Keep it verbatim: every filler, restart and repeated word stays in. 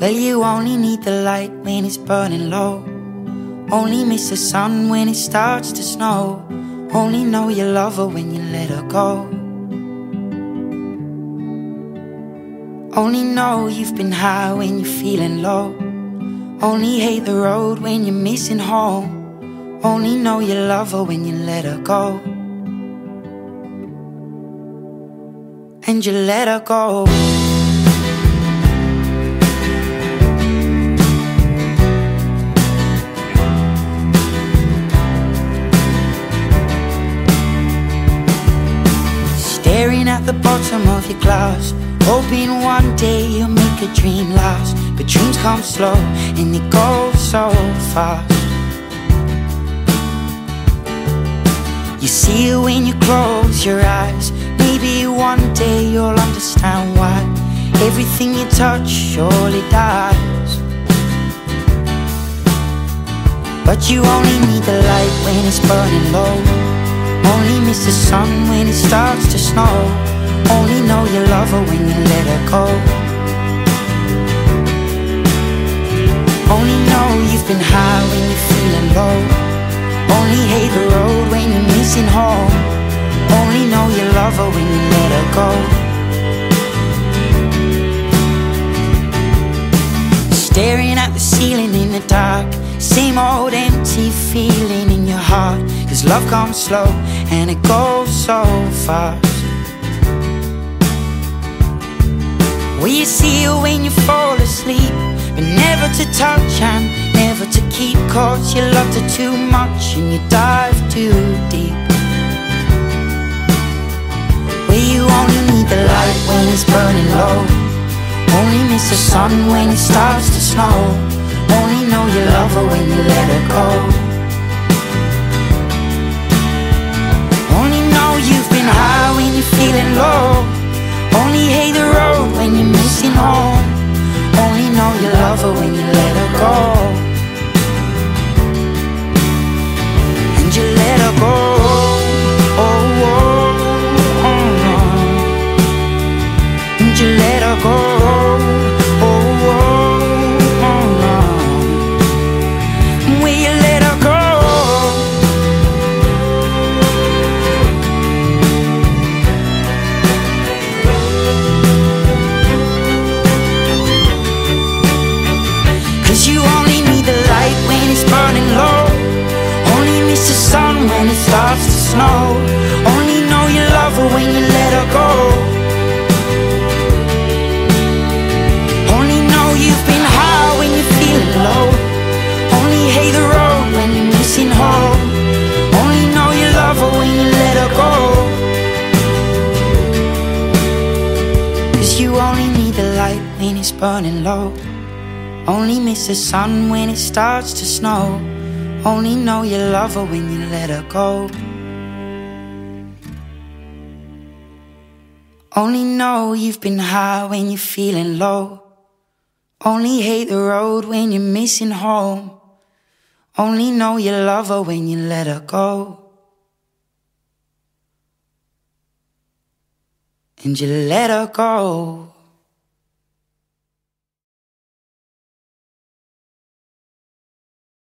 Well, you only need the light when it's burning low. Only miss the sun when it starts to snow. Only know you love her when you let her go. Only know you've been high when you're feeling low. Only hate the road when you're missing home. Only know you love her when you let her go. And you let her go. Staring at the bottom of your glass, hoping one day you'll make a dream last. But dreams come slow and they go so fast. You see it when you close your eyes. Maybe one day you'll understand why everything you touch surely dies. But you only need the light when it's burning low. Only miss the sun when it starts to snow. Only know you love her when you let her go. Only know you've been high when you're feeling low. Only hate the road when you're missing home. Only know you love her when you let her go. Staring at the ceiling in the dark, same old empty feeling in your heart. Cause love comes slow and it goes so fast. Well, you see it when you fall asleep, but never to touch and never to keep. Cause you loved her too much and you dive too deep. Well, you only need the light when it's burning low. Only miss the sun when it starts to snow. Only know you love her when you let her go. Only know you've been high when you're feeling low. Only hate the road when you're missing home. Only know you love her when you let her go. And you let her go. Oh, oh, oh, oh. And you let her go. When it starts to snow, only know you love her when you let her go. Only know you've been high when you're feeling low. Only hate the road when you're missing home. Only know you love her when you let her go. Cause you only need the light when it's burning low. Only miss the sun when it starts to snow. Only know you love her when you let her go. Only know you've been high when you're feeling low. Only hate the road when you're missing home. Only know you love her when you let her go. And you let her go.